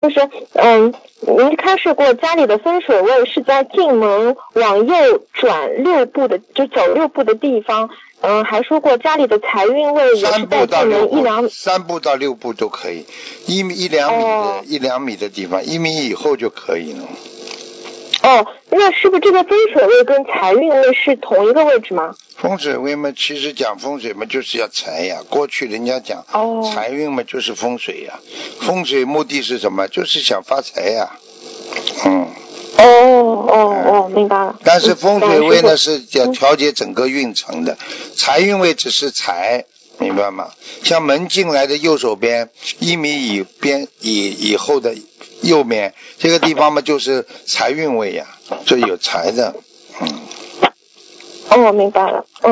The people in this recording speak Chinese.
就是您开示过家里的风水位是在进门往右转6步的，就走6步的地方。还说过家里的财运位也是在进门 3步到6步都可以，1-2米的地方，1米以后就可以了。 那是不是这个风水位跟财运位是同一个位置吗？ 风水位嘛，其实讲风水嘛，就是要财呀。过去人家讲财运嘛，就是风水呀。风水目的是什么？就是想发财呀。 明白了。 但是风水位呢是要调节整个运程的，财运位只是财，明白吗？像门进来的右手边1米以后的右面这个地方嘛，就是财运位呀，这有财的。 明白了。